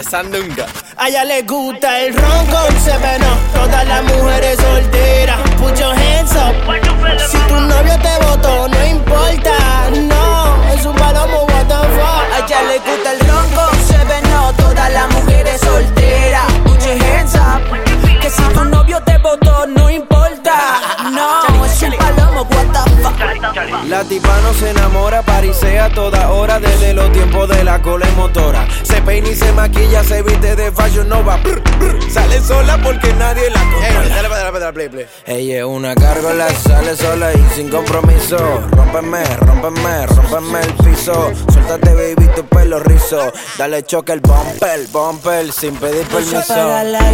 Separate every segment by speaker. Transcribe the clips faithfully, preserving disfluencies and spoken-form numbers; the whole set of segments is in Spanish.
Speaker 1: sandunga.
Speaker 2: A ella le gusta el ron con seveno. Todas las mujeres solteras, put your hands up. Si tu novio te botó, no importa, no, es un palomo, what the fuck.
Speaker 3: A ella le gusta el ron con seveno. Todas las mujeres solteras, put your hands up. Que si tu novio te botó, no importa, no, es un palomo, what the fuck.
Speaker 4: La tipa no se enamora, parisea a toda hora desde los tiempos de la cola y motora. Se peina y se maquilla, se viste de Fashion Nova. Brr, brr, sale sola porque nadie la controla.
Speaker 1: Hey, dale, dale, dale, play, play.
Speaker 4: Ella es una gárgola, sale sola y sin compromiso. Rómpeme, rómpeme, rómpeme el piso. Suéltate baby tu pelo rizo. Dale choque el bumper, bumper sin pedir permiso.
Speaker 3: No se apaga la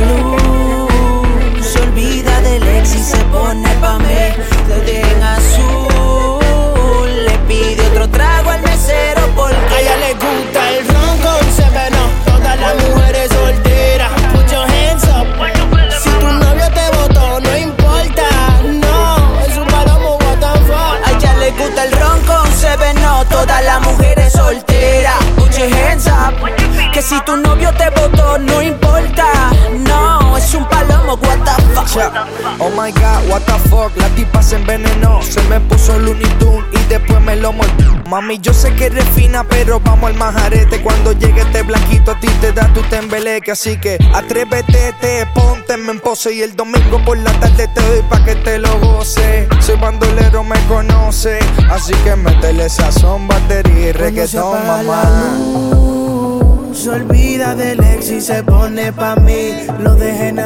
Speaker 3: luz, se olvida del ex y se pone pa' mí. Lo dejan azul, le pide otro trago al mesero porque
Speaker 2: a ella le gusta el ron con seveno. Todas las mujeres solteras, put your hands up. Si tu novio te botó, no importa, no, es un palomo, what the fuck.
Speaker 3: a ella le gusta el ron con seveno. Todas las mujeres solteras, put your hands up. Que si tu novio te botó, no importa, no, es un palomo, what the fuck.
Speaker 5: Oh my god, what the fuck. La tipa se envenenó, se me puso Looney Tunes y después me lo mordió. Mami, yo sé que eres fina, pero vamos al majarete. Cuando llegue este blanquito a ti te da tu tembeleque. Así que atrévete, te pónteme en pose. Y el domingo por la tarde te doy pa' que te lo goce. Soy bandolero, me conoce, así que métele sazón, batería y reggaetón, mamá.
Speaker 2: Se olvida del ex y se pone pa' mí. Lo dejen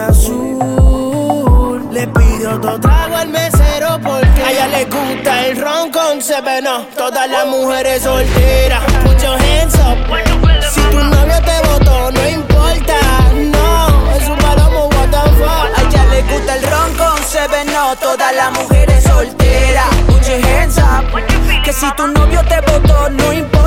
Speaker 2: azul. Le pido otro trago al mesero porque a ella le gusta el ron con seveno. Todas las mujeres solteras, put your hands up. Si tu novio te botó, no importa, no, es un palomo, what the fuck.
Speaker 3: A ella le gusta el ron con seveno. Todas las mujeres solteras, put your hands up. Que si tu novio te botó, no importa.